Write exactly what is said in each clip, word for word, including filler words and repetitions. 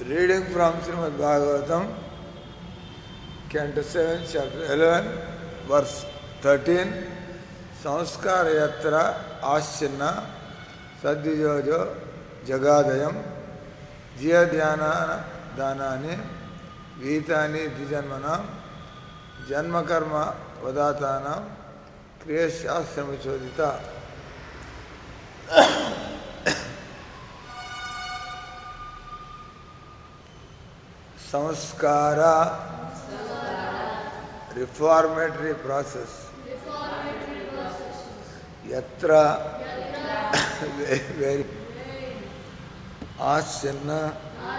Reading from Srimad Bhagavatam, Canto seven, Chapter eleven, verse thirteen. Samskara yatra aschinna sadvijojo jagadayam jiya dhyana dhanani vitani dijanmanam janma karma vadatanam kriyasyastrama chodita. Samskara, reformatory process. Yatra, very aschinna,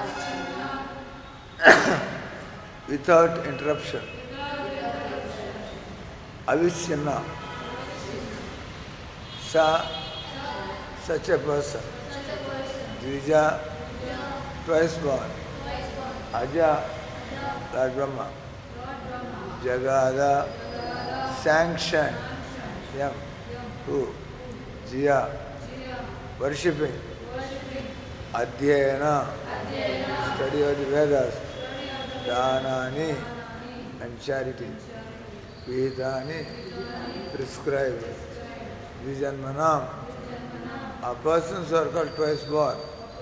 without interruption. Avischinna, sa, such a person. Dvija, twice born. Aja, Lord Brahma. Jagada, sanctioned. Yam, who? Jiya, worshipping. Adhyayana, study of the Vedas. Dhanani, and charity. Vihitani, prescribed. Vijanmanam, a persons who are called twice born.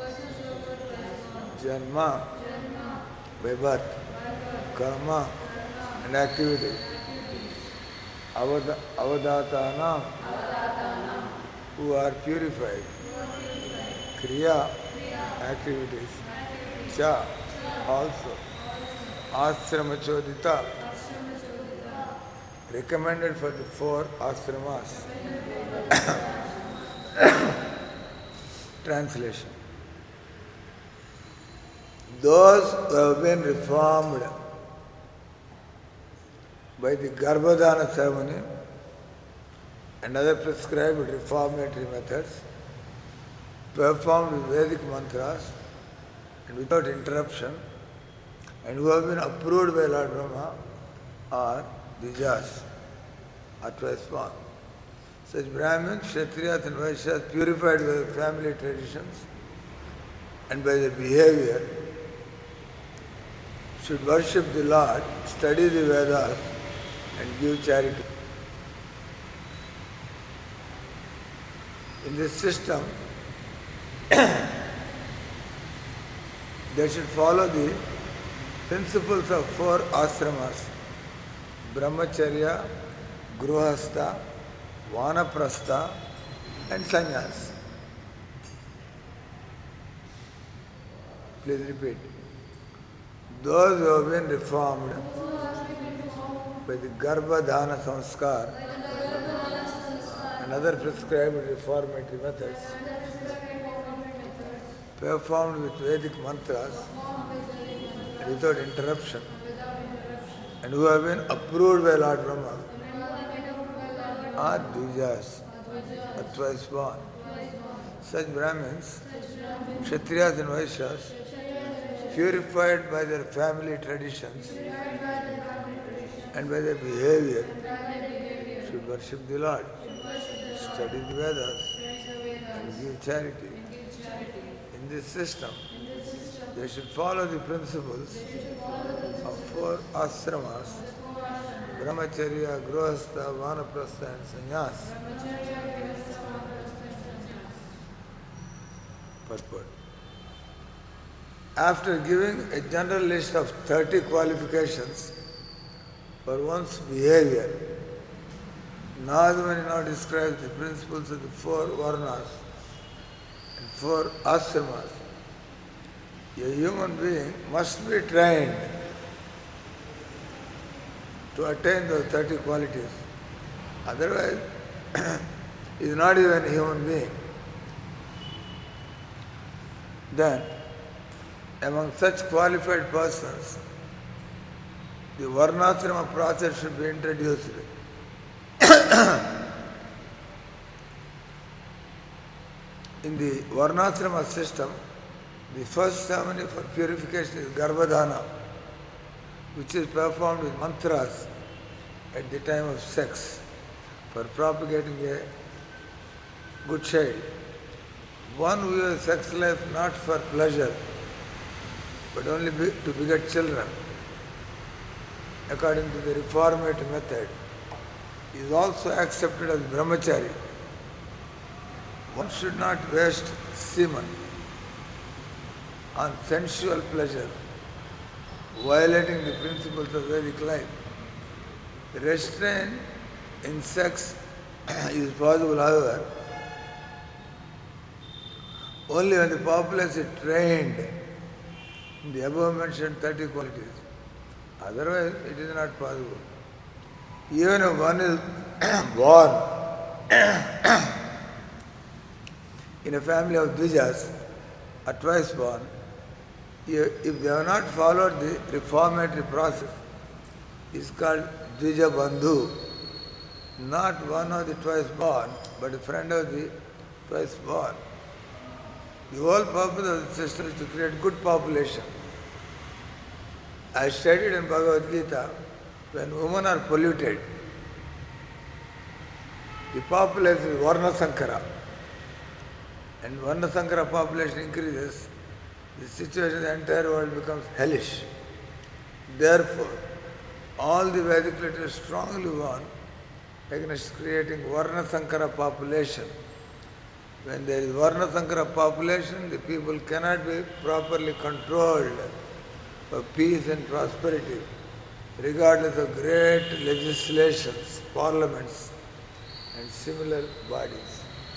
Janma, by birth. Karma, and activity. Avada, avadatanam, who are purified. Kriya, activities. Cha, also. Ashrama chodita, recommended for the four ashramas. Translation. Those who have been reformed by the Garbhadana ceremony and other prescribed reformatory methods, performed with Vedic mantras and without interruption, and who have been approved by Lord Brahma, are Dvijas, are twice born. Such Brahmins, Kshatriyas and Vaishyas, purified by their family traditions and by their behavior, should worship the Lord, study the Vedas, and give charity. In this system, they should follow the principles of four ashramas: Brahmacharya, Gruhastha, Vanaprastha, and Sannyas. Please repeat. Those who have been reformed by the Garbhadhana Samskar and other prescribed reformatory methods, performed with Vedic mantras without interruption, and who have been approved by Lord Brahma, are Dvijas, are twice born. Such Brahmins, Kshatriyas and Vaishyas, purified by their family traditions and by their behavior, should worship the Lord, study the Vedas, and give charity. In this system, they should follow the principles of four ashramas: Brahmacharya, Gruhastha, Vanaprastha, and Sannyas. Purport. After giving a general list of thirty qualifications for one's behavior, Nādamani now describes the principles of the four varnas and four ashramas. A human being must be trained to attain those thirty qualities. Otherwise, he is not even a human being. Then, among such qualified persons, the Varnashrama process should be introduced. In the Varnashrama system, the first ceremony for purification is Garbhadhana, which is performed with mantras at the time of sex for propagating a good child. One who has sex life not for pleasure but only be, to beget children, according to the reformatory method, is also accepted as brahmachari. One should not waste semen on sensual pleasure, violating the principles of Vedic life. Restraint in sex is possible, however, only when the populace is trained in the above mentioned thirty qualities. Otherwise, it is not possible. Even if one is born in a family of Dvijas, or twice born, if they have not followed the reformatory process, it's called Dvija Bandhu. Not one of the twice born, but a friend of the twice born. The whole purpose of the system is to create good population. I studied in Bhagavad Gita, when women are polluted, the population is Varna Sankara. And Varna Sankara population increases, the situation in the entire world becomes hellish. Therefore, all the Vedic literatures strongly warn against creating Varna Sankara population. When there is Varna Sankara population, the people cannot be properly controlled for peace and prosperity, regardless of great legislations, parliaments, and similar bodies.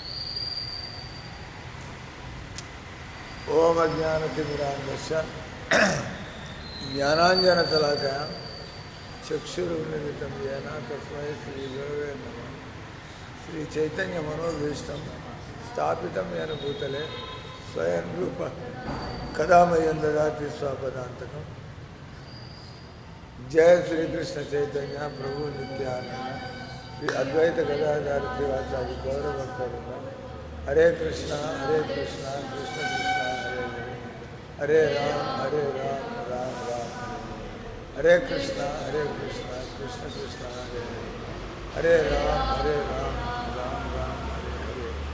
Om Ajnanatimirandasya Jnananjana Talakaya Chakshurunnitam Jena Tasmai Sri Gurave Namah Sri Chaitanya Manobhishtam Stapitam Jena Bhutale Swayam Rupa Kadamayan Dadati Swapadantakam Jai Sri Krishna Chaitanya Prabhu Nityananda Sri Advaita Gadadhara Srivasadi Gaura Bhaktavinda Hare Krishna, Hare Krishna, Krishna Krishna, Hare Hare, Hare Ram, Hare Ram, Ram Ram, Hare Hare, Hare Krishna, Hare Krishna, Krishna Krishna, Hare Hare, Hare Ram, Hare Ram, Ram Ram, Hare Hare.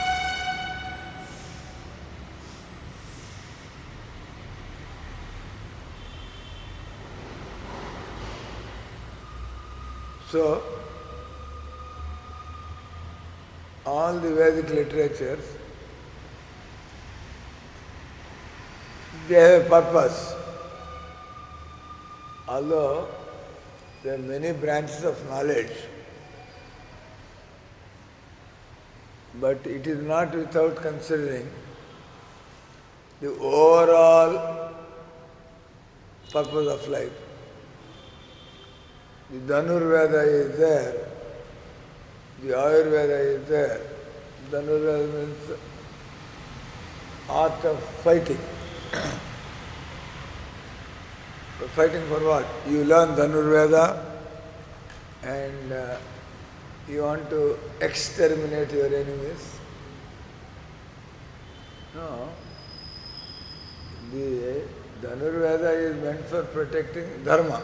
So, all the Vedic literatures, they have a purpose. Although there are many branches of knowledge, but it is not without considering the overall purpose of life. The Dhanurveda is there, the Ayurveda is there. Dhanurveda means art of fighting. But fighting for what? You learn Dhanurveda and uh, you want to exterminate your enemies. No. The Dhanurveda is meant for protecting Dharma.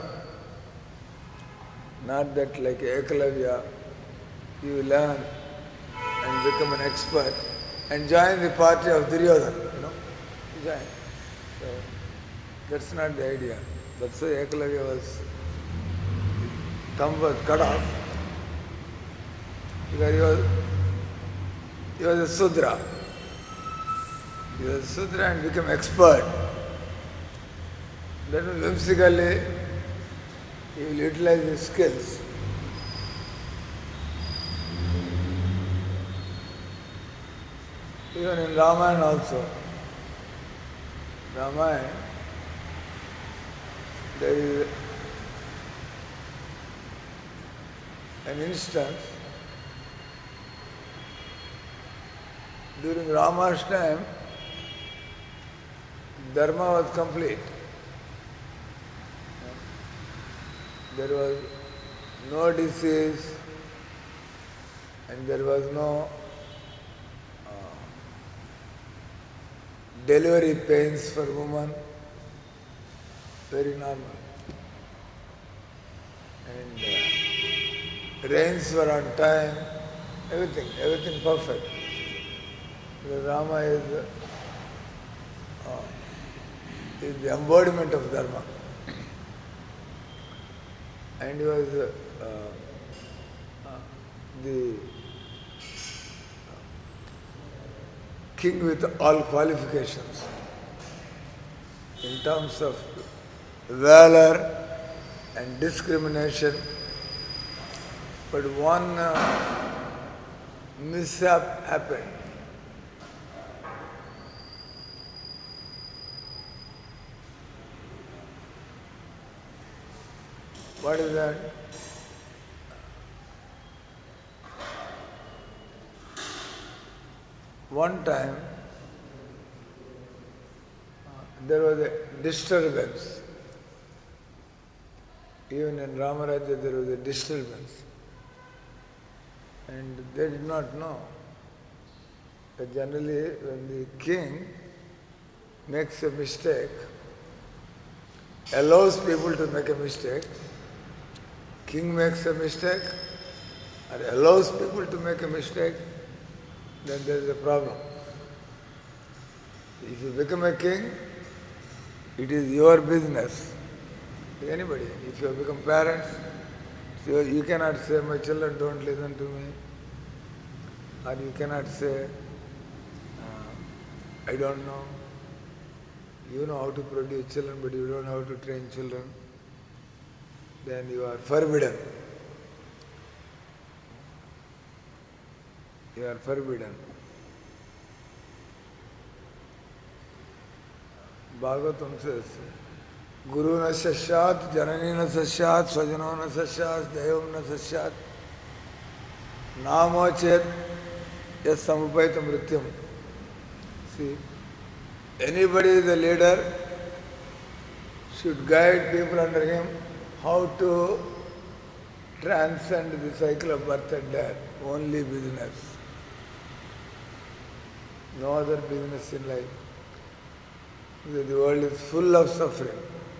Not that like Ekalavya, you learn and become an expert and join the party of Duryodhana, you know. You join. So that's not the idea. That's why Ekalavya was, thumb was cut off because he was, he was a Sudra. He was a Sudra and became expert. That means whimsically he will utilize his skills. Even in Ramayana also. Ramayana, there is an instance during Rama's time, Dharma was complete. There was no disease and there was no uh, delivery pains for women, very normal. And uh, rains were on time, everything, everything perfect. Because Rama is uh, is the embodiment of Dharma. And he was uh, uh, the king with all qualifications in terms of valor and discrimination. But one uh, mishap happened. What is that? One time uh, there was a disturbance. Even in Ramarajya there was a disturbance. And they did not know that generally when the king makes a mistake, allows people to make a mistake, king makes a mistake or allows people to make a mistake, then there is a problem. If you become a king, it is your business. Anybody, if you have become parents, so you cannot say, my children don't listen to me. Or you cannot say, uh, I don't know. You know how to produce children, but you don't know how to train children. Then you are forbidden. You are forbidden. Bhagavatam says, Guru na sasyat, janani na sasyat, svajano na sasyat, devam na sasyat, namo chet, yas samupayita mrityam. See, anybody is a leader should guide people under him how to transcend the cycle of birth and death. Only business. No other business in life. Because the world is full of suffering.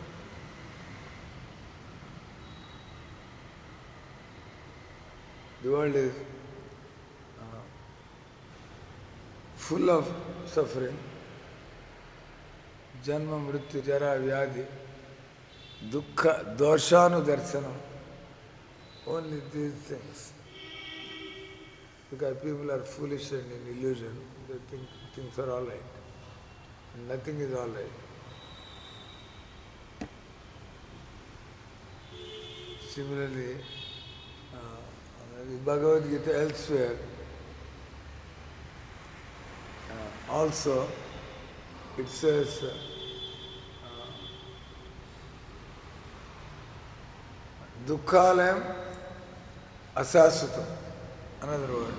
The world is uh, full of suffering. Janma, mrityu, jara, vyadhi, dukkha, doshanu darsanam. Only these things. Because people are foolish and in illusion, they think things are all right. And nothing is all right. Similarly, uh, the Bhagavad Gita elsewhere uh, also it says uh, Dukkhalayam Asasutam. Another word.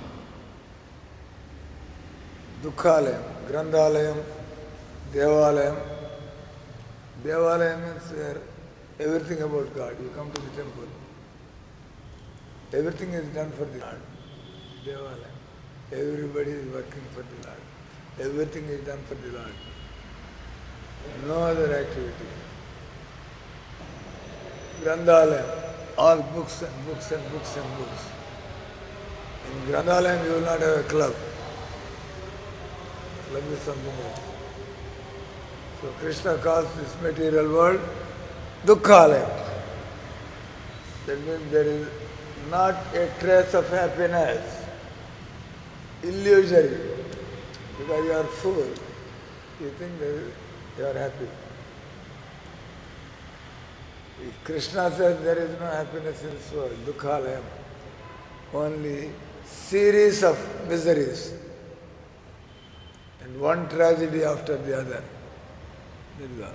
Dukkhalayam, Grandhalayam, Devalayam. Devalayam means where everything about God. You come to the temple. Everything is done for the Lord. Devalayam. Everybody is working for the Lord. Everything is done for the Lord. No other activity. Grandhalayam. All books and books and books and books. In Grandhalayam you will not have a club. Club is something else. So Krishna calls this material world Dukkhalayam. That means there is not a trace of happiness. Illusory. Because you are fool, you think that you are happy. If Krishna says there is no happiness in this world, Dukkhalayam, only series of miseries and one tragedy after the other. That is all.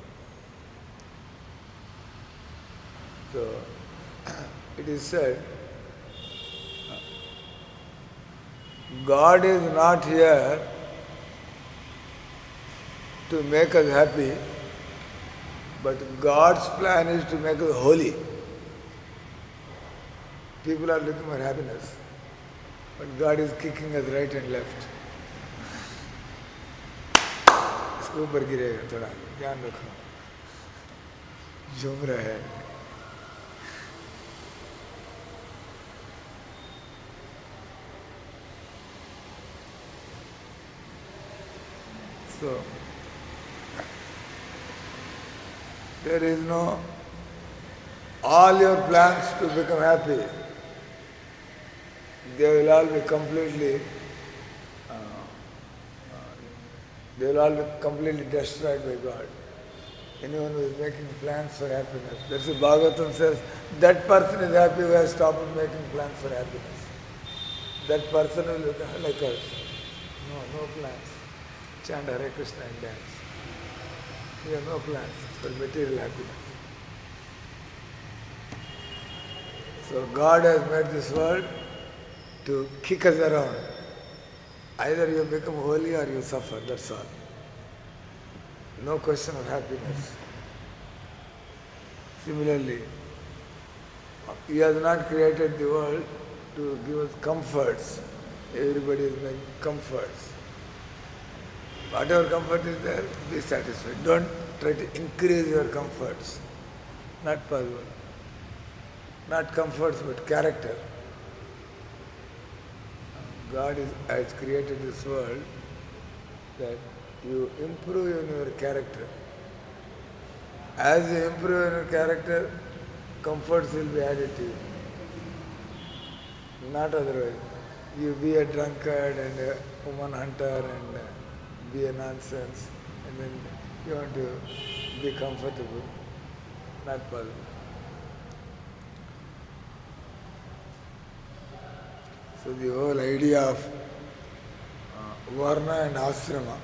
So, it is said, God is not here to make us happy, but God's plan is to make us holy. People are looking for happiness, but God is kicking us right and left. इसके ऊपर गिरेगा थोड़ा ध्यान रखो झूम रहा है So, There is no all your plans to become happy. They will all be completely, uh, they will all be completely destroyed by God. Anyone who is making plans for happiness. That's what Bhagavatam says, that person is happy who has stopped making plans for happiness. That person will become like us. No, no plans. Chant Hare Krishna and dance. We have no plans for material happiness. So God has made this world to kick us around. Either you become holy or you suffer, that's all. No question of happiness. Similarly, He has not created the world to give us comforts. Everybody is making comforts. Whatever comfort is there, be satisfied. Don't try to increase your comforts. Not possible. Not comforts, but character. God is, has created this world that you improve in your character. As you improve in your character, comforts will be added to you. Not otherwise. You be a drunkard and a woman hunter and be a nonsense and then you want to be comfortable. Not possible. So the whole idea of uh, Varna and Ashrama.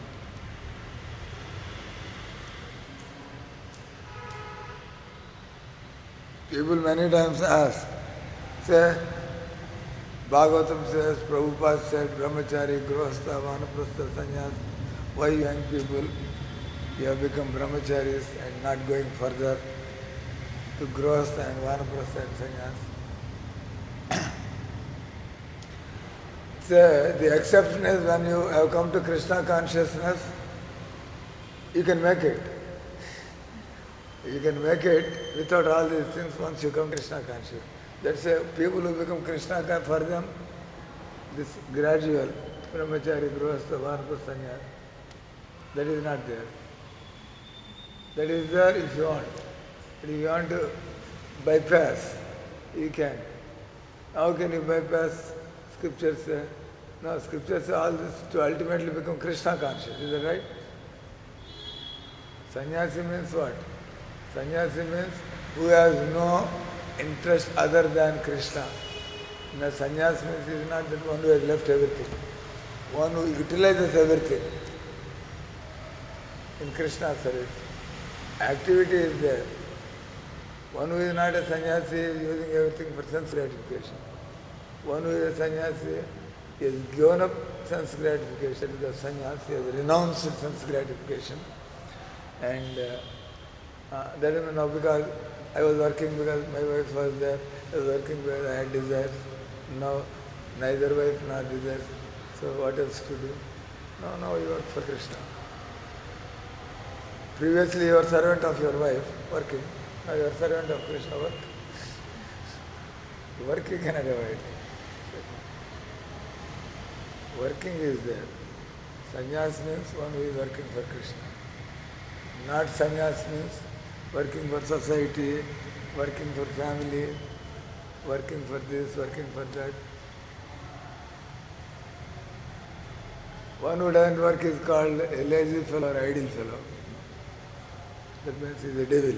People many times ask, say, Bhagavatam says, Prabhupada said, Brahmachari, Grihastha, Vanaprastha, Sannyas. Why young people, you have become brahmacharis and not going further to Grihastha and Vanaprastha and Sannyas? So the exception is when you have come to Krishna consciousness, you can make it. You can make it without all these things once you come to Krishna consciousness. That's why people who become Krishna conscious, for them, this gradual brahmachari, grihastha, vanaprastha, sannyas, that is not there. That is there if you want. But if you want to bypass, you can. How can you bypass? Scriptures say, no, scriptures say all this to ultimately become Krishna conscious. Is that right? Sannyasi means what? Sannyasi means who has no interest other than Krishna. Now, sannyas means is not that one who has left everything. One who utilizes everything in Krishna's service. Activity is there. One who is not a sannyasi is using everything for sense gratification. One who is a sannyasi is given up sense gratification to the sannyas, he has renounced sense gratification. And uh, uh, that is now because I was working because my wife was there, I was working because I had desires. Now neither wife nor desires. So what else to do? No, now you work for Krishna. Previously you were servant of your wife, working. Now you are servant of Krishna, work. Work you cannot avoid. Working is there. Sannyas means one who is working for Krishna. Not sannyas means working for society, working for family, working for this, working for that. One who doesn't work is called a lazy fellow or idle fellow. That means he is a devil.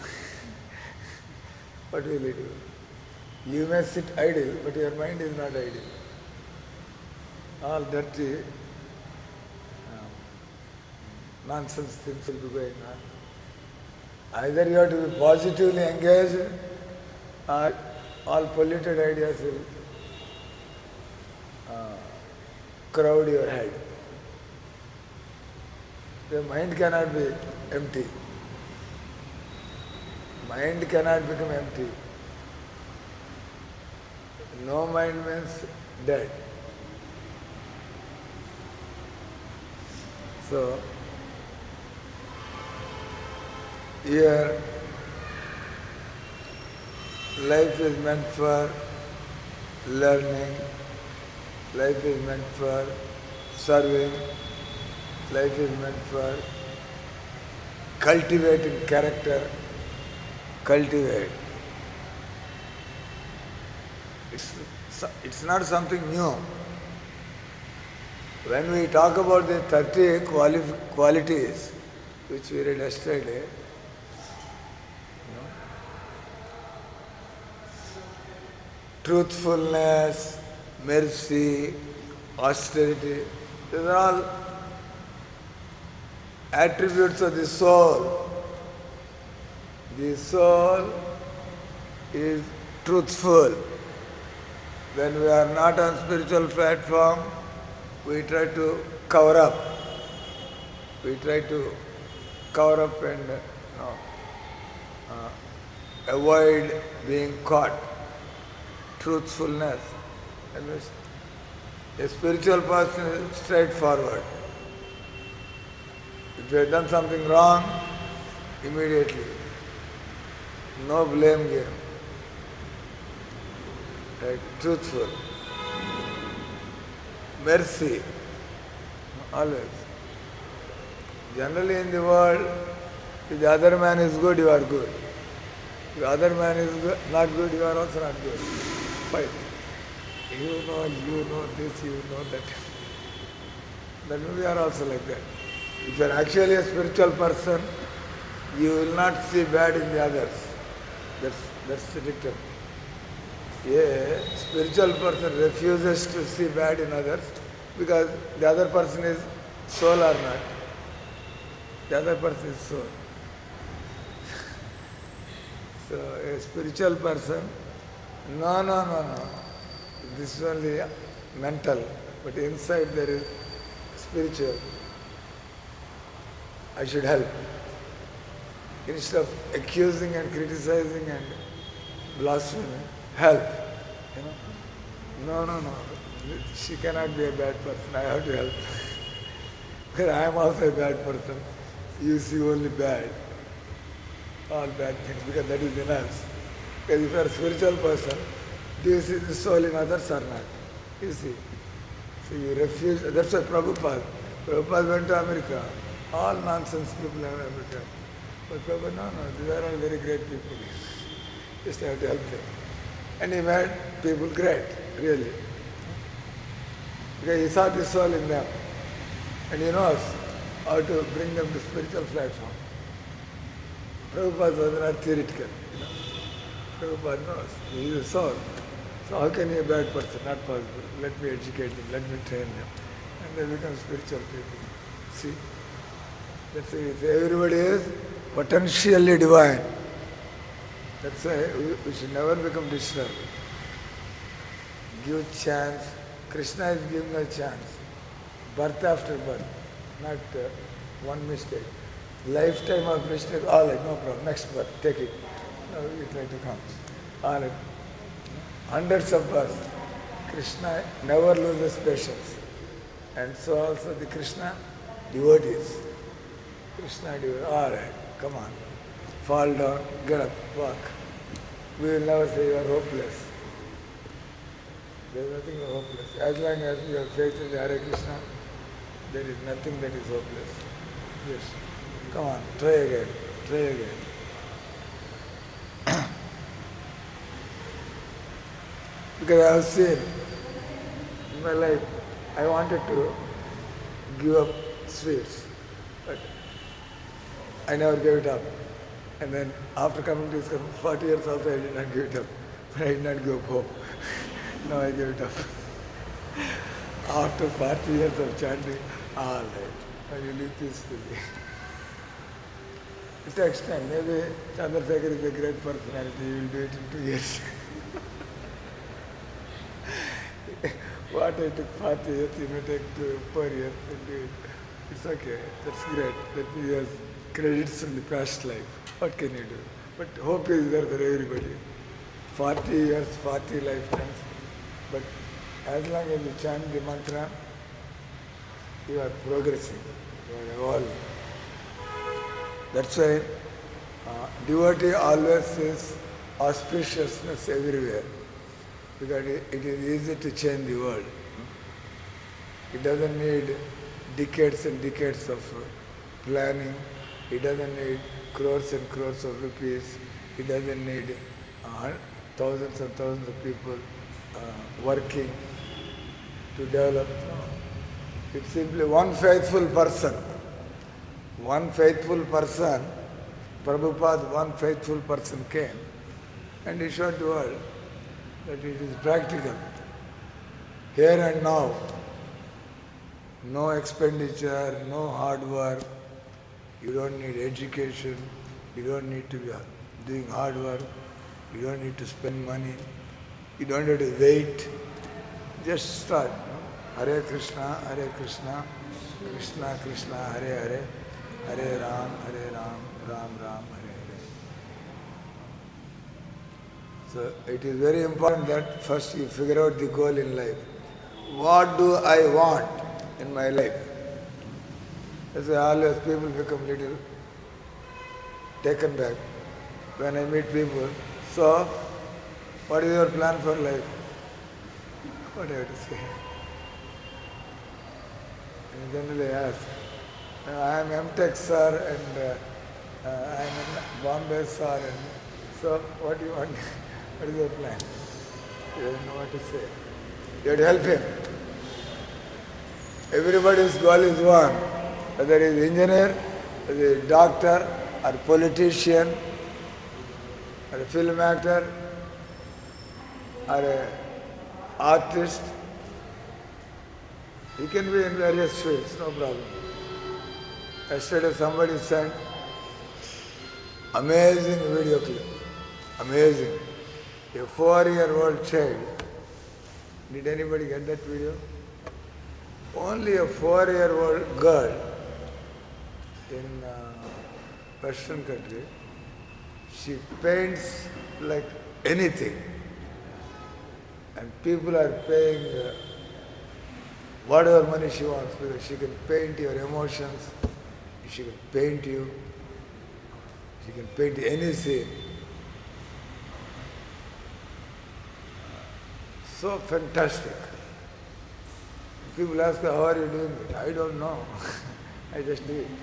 What will he do? You may sit idle, but your mind is not idle. All dirty um, nonsense things will be going on. Either you have to be positively engaged or all polluted ideas will uh, crowd your head. The mind cannot be empty. Mind cannot become empty. No mind means dead. So, here life is meant for learning, life is meant for serving, life is meant for cultivating character. cultivate. It's, it's not something new. When we talk about the thirty quali qualities which we read yesterday, you know, truthfulness, mercy, austerity, these are all attributes of the soul. The soul is truthful. When we are not on spiritual platform, we try to cover up. We try to cover up and you know, uh, avoid being caught. Truthfulness. And a spiritual person is straightforward. If you have done something wrong, immediately. No blame game. Right? Truthful. Mercy. Always. Generally in the world, if the other man is good, you are good. If the other man is good, not good, you are also not good. Fight. You know, you know this, you know that. Then we are also like that. If you are actually a spiritual person, you will not see bad in the others. That's, that's the dictum. A spiritual person refuses to see bad in others because the other person is soul or not. The other person is soul. So a spiritual person, no, no, no, no. This is only mental, but inside there is spiritual. I should help. Instead of accusing and criticizing and blaspheming, help. You know? No, no, no. She cannot be a bad person. I have to help. Because I am also a bad person. You see only bad. All bad things, because that is in us. Because if you are a spiritual person, do you see the soul in others or not? You see. So you refuse. That's why Prabhupada. Prabhupada went to America. All nonsense people in America. But Prabhupada, no, no, these are all very great people. Just have to help them. And he made people great, really. Because he saw the soul in them. And he knows how to bring them to spiritual platform. Prabhupada was not theoretical. You know. Prabhupada knows. He is a soul. So how can he be a bad person? Not possible. Let me educate them. Let me train them. And they become spiritual people. See? That's why everybody is potentially divine. That's why we should never become disturbed. Give chance. Krishna is giving a chance. Birth after birth. Not uh, one mistake. Lifetime of mistake, all right, no problem. Next birth, take it. No, we try to come. All right. Hundreds of births. Krishna never loses patience. And so also the Krishna devotees. Krishna devotees. All right, come on. Fall down, get up, walk. We will never say you are hopeless. There is nothing hopeless. As long as you have faith in the Hare Krishna, there is nothing that is hopeless. Yes. Come on, try again, try again. Because I have seen in my life, I wanted to give up sweets, but I never gave it up. And then after coming to this country, forty years also I did not give it up. But I did not give up hope. Now I gave it up. After forty years of chanting, all right, I will live peacefully. It takes time. Maybe Chandrasekhar is a great personality. He will do it in two years. What I took forty years, he may take two, four years and do it. It's okay. That's great. That he has credits from the past life. What can you do? But hope is there for everybody. forty years, forty lifetimes. But as long as you chant the mantra, you are progressing. You are evolving. That's why uh, devotee always sees auspiciousness everywhere, because it, it is easy to change the world. It doesn't need decades and decades of planning. It doesn't need crores and crores of rupees. He doesn't need uh, thousands and thousands of people uh, working to develop. No. It's simply one faithful person. One faithful person, Prabhupada, one faithful person came and he showed the world that it is practical. Here and now, no expenditure, no hard work. You don't need education. You don't need to be doing hard work. You don't need to spend money. You don't have to wait. Just start. No? Hare Krishna, Hare Krishna, Krishna Krishna, Hare Hare, Hare Ram, Hare Ram, Ram Ram, Hare Hare. So it is very important that first you figure out the goal in life. What do I want in my life? That's why always people become little taken back when I meet people. So, what is your plan for life? What do I have to say? And generally ask, I am M Tech sir and uh, uh, I am in Bombay sir and so what do you want? What is your plan? You don't know what to say. You have to help him. Everybody's goal is one. Whether he is engineer, whether he is doctor, or politician, or a film actor, or a artist. He can be in various fields, no problem. Yesterday somebody sent amazing video clip. Amazing. A four-year-old child. Did anybody get that video? Only a four-year-old girl in uh, Western country, she paints like anything. And people are paying uh, whatever money she wants because she can paint your emotions, she can paint you, she can paint any scene. So fantastic. People ask her, how are you doing it? I don't know. I just do it.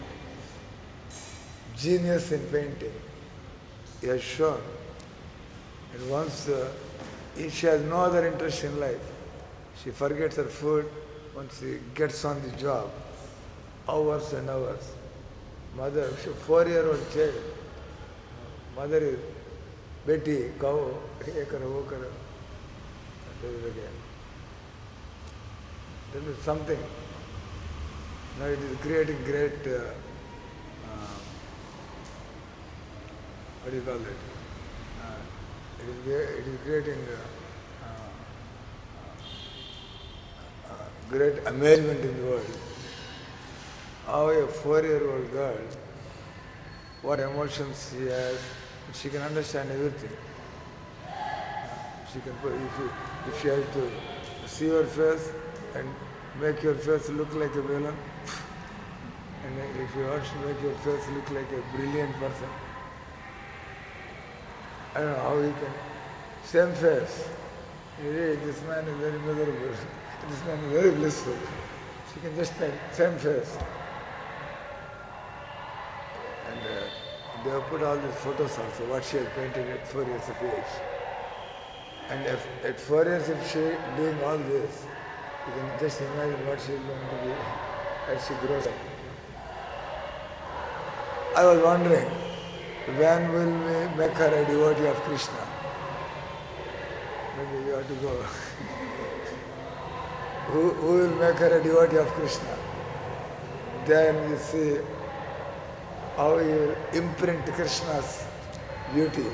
Genius in painting. He has shown. And once uh, if she has no other interest in life, she forgets her food once she gets on the job. Hours and hours. Mother, she four-year-old child. Mother is Betty, cow, ye karo, wo karo. That is again. That is something. Now it is creating great, uh, uh, what do you call it? Uh, it, is, it is creating uh, uh, uh, great amazement in the world. How a four-year-old girl, what emotions she has, she can understand everything. She can put, if, you, if she has to see your face and make your face look like a villain, and if you want to make your face look like a brilliant person, I don't know how you can. Same face. Hey, this man is very miserable. This man is very blissful. She can just make same face. And uh, they have put all these photos also, what she has painted at four years of age. And if, at four years, if she doing all this, you can just imagine what she is going to be as she grows up. I was wondering, when will we make her a devotee of Krishna? Maybe you have to go. who, who will make her a devotee of Krishna? Then you see how you will imprint Krishna's beauty.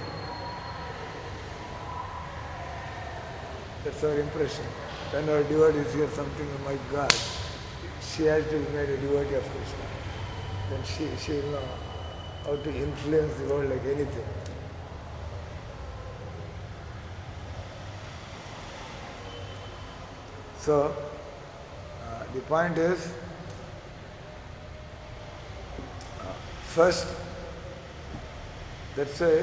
That's our impression. When our devotees hear something, oh my God, she has to be made a devotee of Krishna. Then she, she will know how to influence the world like anything. So, uh, the point is, uh, first, let's say,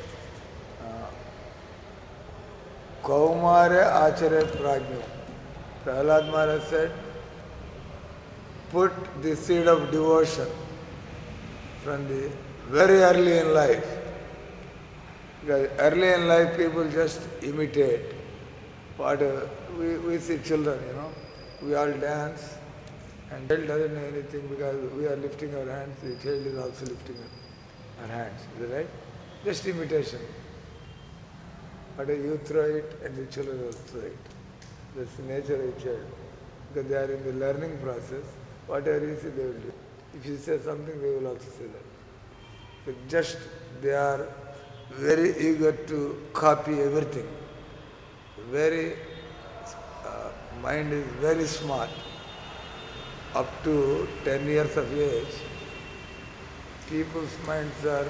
Kaumare Acharya Prajna. Prahlad Maharaj said, put the seed of devotion from the very early in life. Because early in life, people just imitate what uh, we, we see children, you know. We all dance, and child doesn't know anything because we are lifting our hands, the child is also lifting our hands. Is that right? Just imitation. But you throw it, and the children will throw it. That's the nature of a child. Because they are in the learning process, whatever you say, they will do. If you say something, they will also say that. So just they are very eager to copy everything. Very, uh, mind is very smart. Up to ten years of age, people's minds are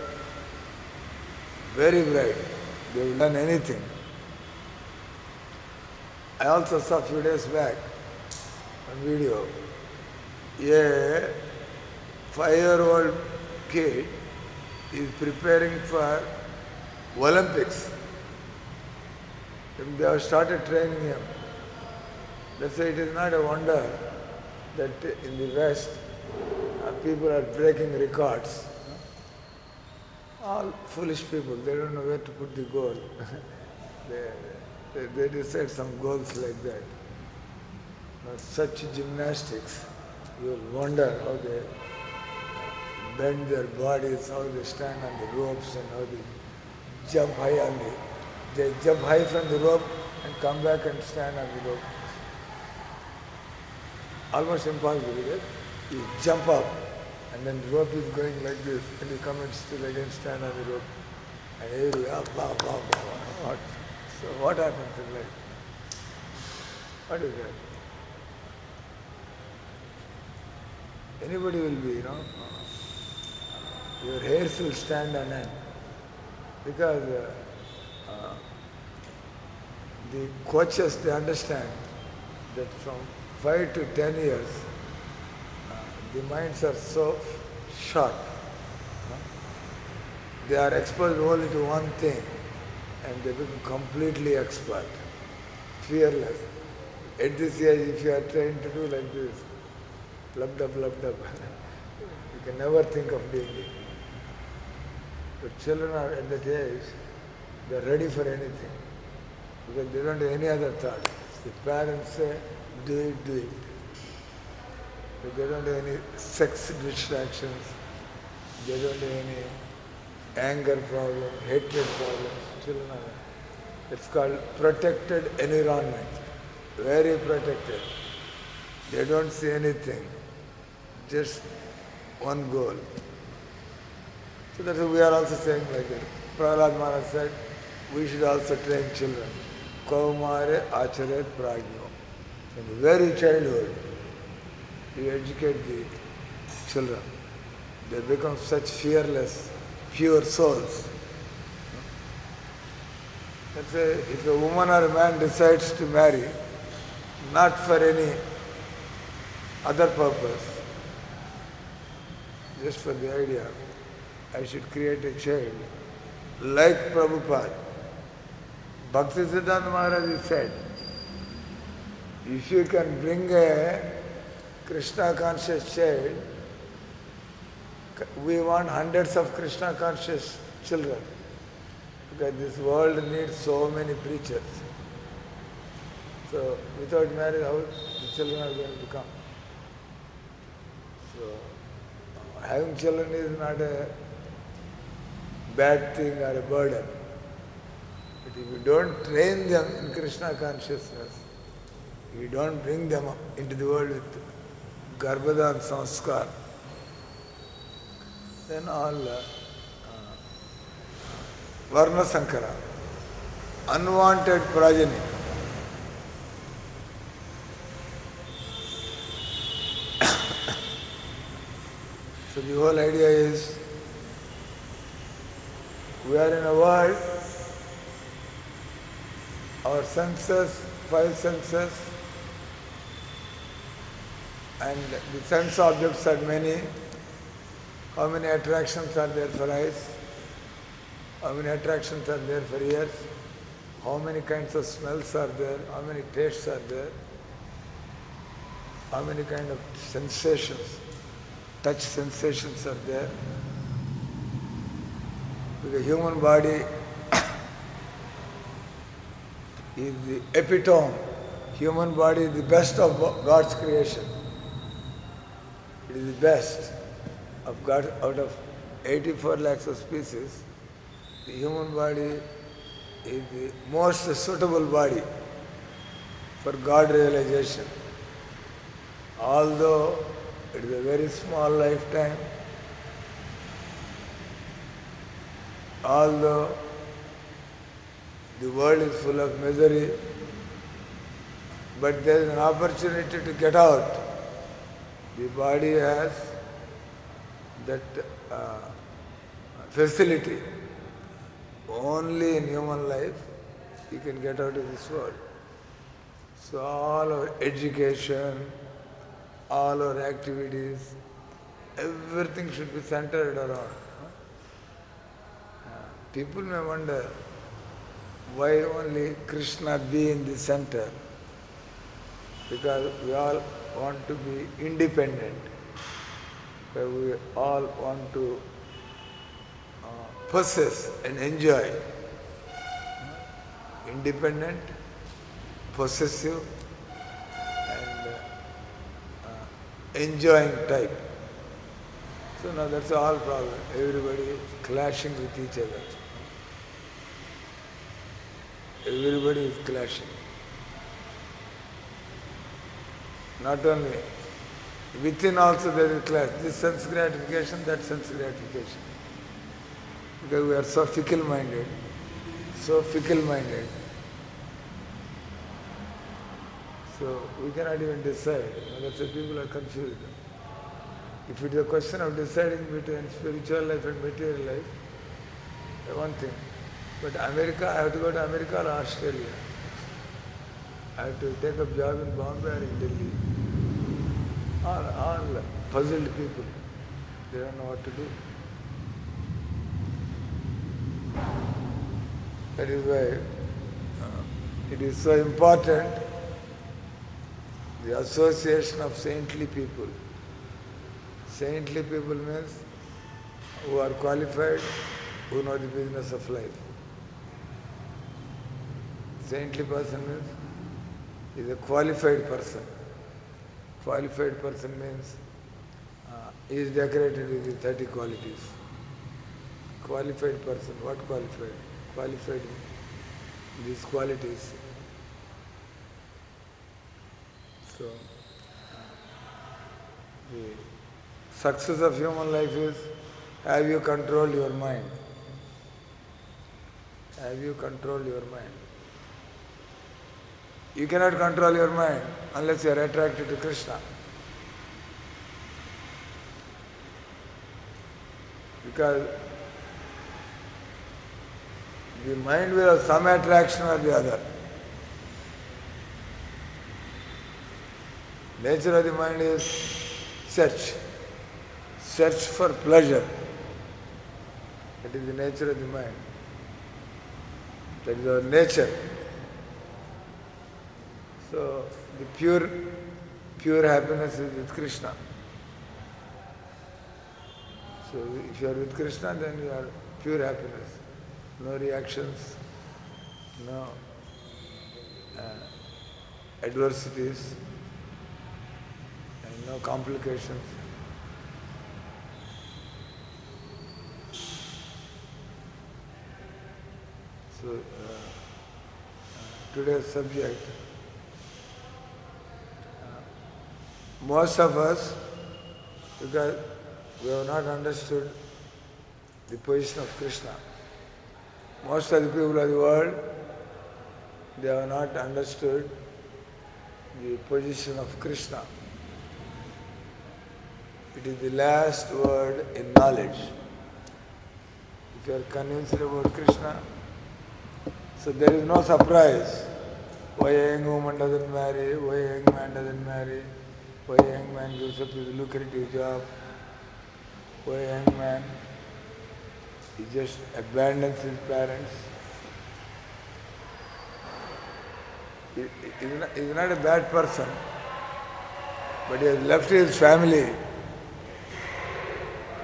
very bright. They will learn anything. I also saw a few days back on video a five-year-old kid is preparing for Olympics. And they have started training him. That's why it is not a wonder that in the West uh, people are breaking records. All foolish people, they don't know where to put the goal. they, they, they decide some goals like that. Now, such gymnastics, you will wonder how they bend their bodies, how they stand on the ropes and how they jump high on the, they jump high from the rope and come back and stand on the rope. Almost impossible, because you jump up and then the rope is going like this and you come and still again stand on the rope and you up, up, up, up. What? So what happens in life? What is that? Anybody will be, you know, your hairs will stand on end because uh, uh, the coaches, they understand that from five to ten years, uh, the minds are so sharp. Uh, they are exposed only to one thing and they become completely expert, fearless. At this age, if you are trying to do like this, blub dub, blub dub, you can never think of doing it. But children are at that age, they are ready for anything because they don't have any other thought. The parents say, do it, do it. But they don't have any sex distractions, they don't have any anger problem, hatred problems. Children are, it's called protected environment, very protected. They don't see anything, just one goal. So that's why we are also saying like that. Prahlad Maharaj said, we should also train children. Kaumare acharet pragyo. From the very childhood, you educate the children. They become such fearless, pure souls. Let's say if a woman or a man decides to marry, not for any other purpose, just for the idea, I should create a child like Prabhupada. Bhaktisiddhanta Maharaj said, if you can bring a Krishna conscious child, we want hundreds of Krishna conscious children. Because this world needs so many preachers. So without marriage, how the children are going to come? So having children is not a bad thing or a burden. But if you don't train them in Krishna consciousness, if you don't bring them into the world with Garbhadan Sanskar, then all uh, Varna Sankara, unwanted progeny. So the whole idea is, we are in a world, our senses, five senses, and the sense objects are many. How many attractions are there for eyes? How many attractions are there for ears? How many kinds of smells are there? How many tastes are there? How many kind of sensations, touch sensations are there? Because human body is the epitome. Human body is the best of God's creation. It is the best of God. Out of eighty-four lakhs of species, the human body is the most suitable body for God realization. Although it is a very small lifetime, although the world is full of misery, but there is an opportunity to get out. The body has that uh, facility. Only in human life you can get out of this world. So all our education, all our activities, everything should be centered around. People may wonder why only Krishna be in the center. Because we all want to be independent. Because we all want to uh, possess and enjoy. Independent, possessive, and uh, uh, enjoying type. So now that's all problem. Everybody clashing with each other. Everybody is clashing. Not only within also there is clash. This sense gratification, that sense gratification. Because we are so fickle-minded, so fickle-minded. So we cannot even decide. You know, that's why people are confused. If it is a question of deciding between spiritual life and material life, one thing. But America, I have to go to America or Australia. I have to take a job in Bombay or in Delhi. All, all puzzled people. They don't know what to do. That is why uh, it is so important, the association of saintly people. Saintly people means who are qualified, who know the business of life. Saintly person means is a qualified person. Qualified person means uh, he is decorated with the thirty qualities. Qualified person, what qualified? Qualified these qualities. So, the success of human life is, have you controlled your mind? Have you controlled your mind? You cannot control your mind unless you are attracted to Krishna. Because the mind will have some attraction or the other. Nature of the mind is search. Search for pleasure. That is the nature of the mind. That is our nature. So the pure, pure happiness is with Krishna. So if you are with Krishna, then you are pure happiness. No reactions, no uh, adversities, and no complications. So uh, uh, today's subject, uh, most of us, because we have not understood the position of Krishna. Most of the people of the world, they have not understood the position of Krishna. It is the last word in knowledge. If you are convinced about Krishna, so there is no surprise why a young woman doesn't marry, why a young man doesn't marry, why a young man gives up his lucrative job, why a young man he just abandons his parents. He is not, he is not a bad person, but he has left his family.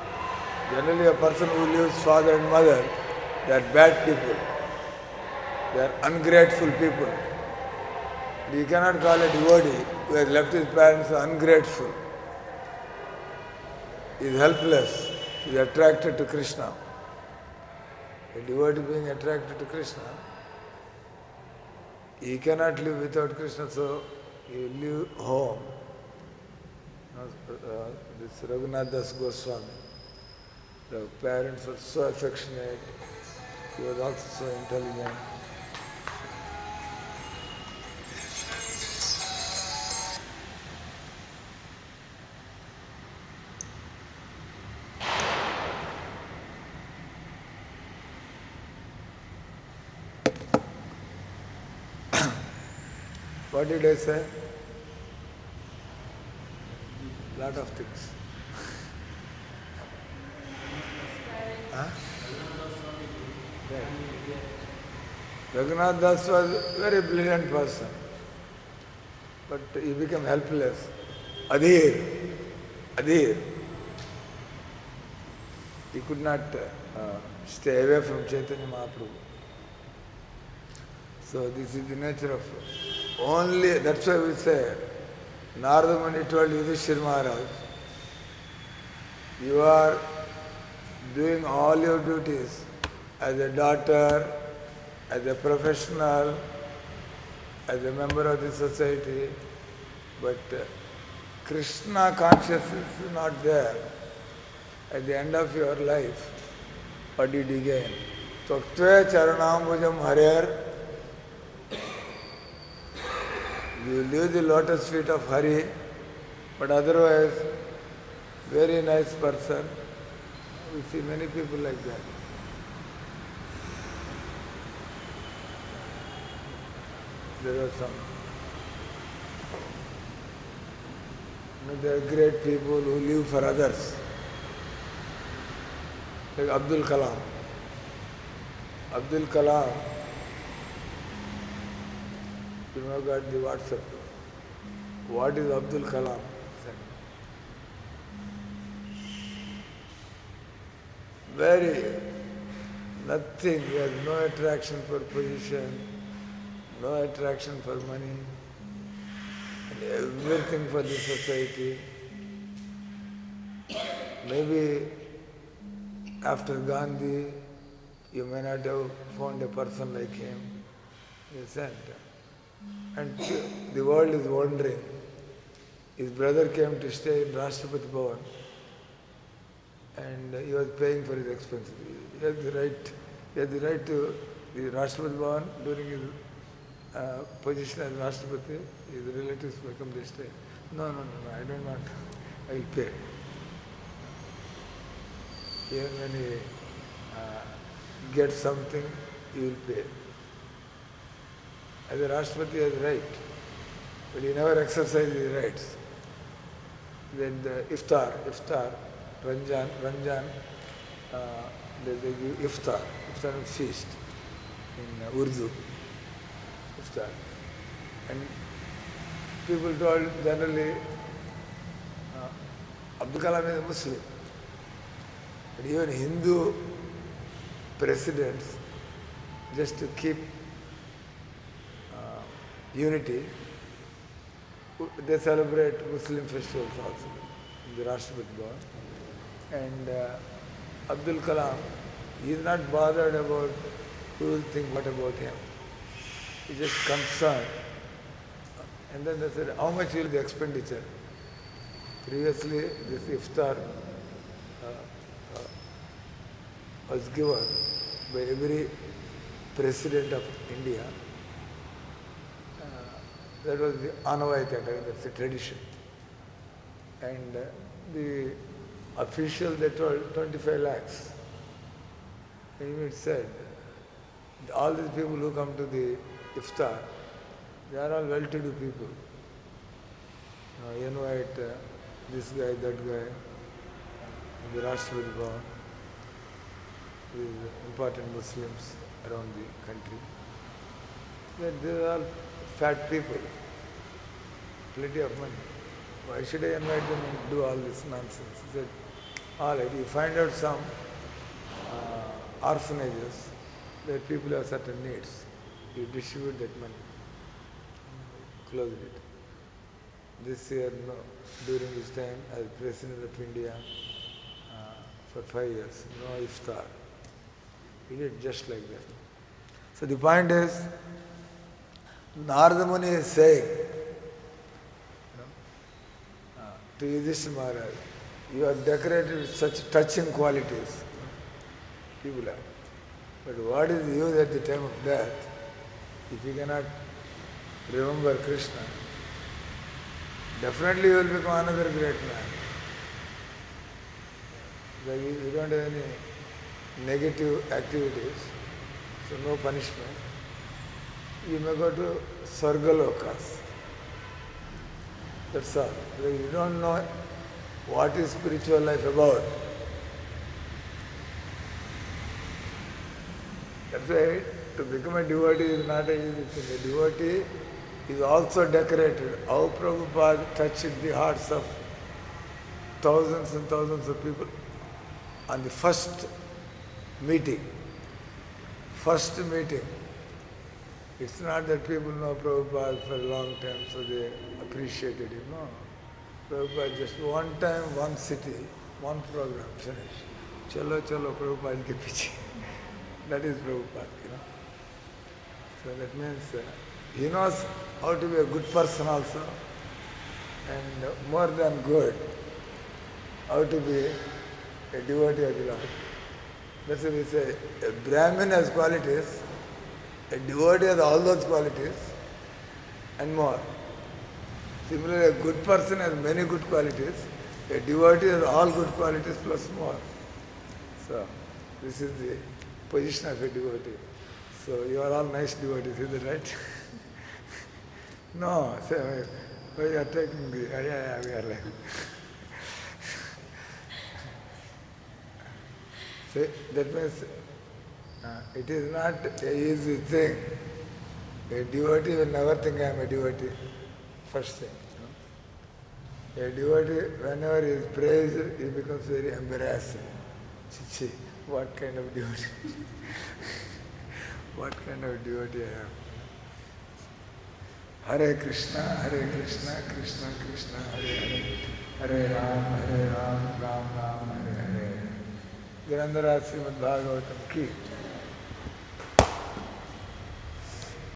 Generally, a person who leaves father and mother, they are bad people. They are ungrateful people. You cannot call a devotee who has left his parents ungrateful. He is helpless. He is attracted to Krishna. A devotee being attracted to Krishna, he cannot live without Krishna, so he will leave home. Uh, this Raghunath Das Goswami, the parents were so affectionate, he was also so intelligent. What did I say? Lot of things. Huh? Right. Raghunath Das was a very brilliant person, but he became helpless. Adhir, Adhir. He could not uh, stay away from Chaitanya Mahaprabhu. So this is the nature of only, that's why we say, Narada Muni told Yudhishthira Maharaj, you are doing all your duties as a daughter, as a professional, as a member of the society, but uh, Krishna consciousness is not there. At the end of your life, what did you gain? Tvaktve charanambujam harer. You leave the lotus feet of Hari, but otherwise, very nice person. We see many people like that. There are some. You know, there are great people who live for others. Like Abdul Kalam. Abdul Kalam, you know, got the WhatsApp. What is Abdul Kalam? Very, nothing. He has no attraction for position, no attraction for money, and everything for the society. Maybe after Gandhi, you may not have found a person like him. He sent. And the world is wondering. His brother came to stay in Rashtrapati Bhavan and he was paying for his expenses. He had the right, he had the right to the Rashtrapati Bhavan during his uh, position as Rashtrapati. His relatives may come, they stay. No, no, no, no, I don't want. I will pay. Even when he uh, gets something, he will pay. As a Rashtrapati, he has right, but he never exercises his rights. Then the iftar, iftar, Ranjan, Ranjan, uh, they, they give iftar, iftar means feast in uh, Urdu, iftar. And people told generally, uh, Abdul Kalam is a Muslim, but even Hindu presidents, just to keep uh, unity, they celebrate Muslim festivals also in the Rashtrapati Bhavan. And uh, Abdul Kalam, he is not bothered about who will think what about him. He just concerned. And then they said, how much will the expenditure? Previously, this iftar uh, uh, was given by every president of India. Uh, that was the Anavaita, that's the tradition. And uh, the official, they told twenty-five lakhs. And he said, all these people who come to the iftar, they are all well-to-do people. Uh, you invite uh, this guy, that guy, uh, in the Rashtrapati Bhavan, with important Muslims around the country. Then they are all fat people, plenty of money. Why should I invite them and do all this nonsense? He said, all right, you find out some uh, orphanages where people have certain needs. you distribute that money. Close it. This year, no, during this time, as President of India, uh, for five years, no iftar. He did just like that. So the point is, Narada Muni is saying, you know, uh, to Yudhishthira Maharaj, you are decorated with such touching qualities. People have. But what is the use at the time of death if you cannot remember Krishna? Definitely you will become another great man. Like you don't have any negative activities, so no punishment. You may go to Sargalokas. That's all. Like you don't know what is spiritual life about. That's why to become a devotee is not an easy thing. A devotee is also decorated. How Prabhupada touched the hearts of thousands and thousands of people on the first meeting. First meeting. It's not that people know Prabhupada for a long time, so they appreciated him. No. Prabhupada just one time, one city, one program, finish. Chalo, chalo, Prabhupada ke piche. That is Prabhupada, you know. So that means uh, he knows how to be a good person also, and uh, more than good, how to be a devotee of the Lord. That's why we say a Brahmin has qualities, a devotee has all those qualities and more. Similarly, a good person has many good qualities, a devotee has all good qualities plus more. So, this is the position of a devotee. So, you are all nice devotees, is that right? No, say, why you are taking the, yeah, yeah, we are like. See, that means uh, it is not an easy thing. A devotee will never think I am a devotee. First thing. You know? A devotee, whenever he is praised, he becomes very embarrassing. Chichi, what kind of devotee? What kind of devotee I am? Hare Krishna, Hare Krishna, Krishna Krishna, Hare Hare, Hare Ram, Hare Ram, Ram Ram, Hare Hare. Grandhara Srimad Bhagavatam ki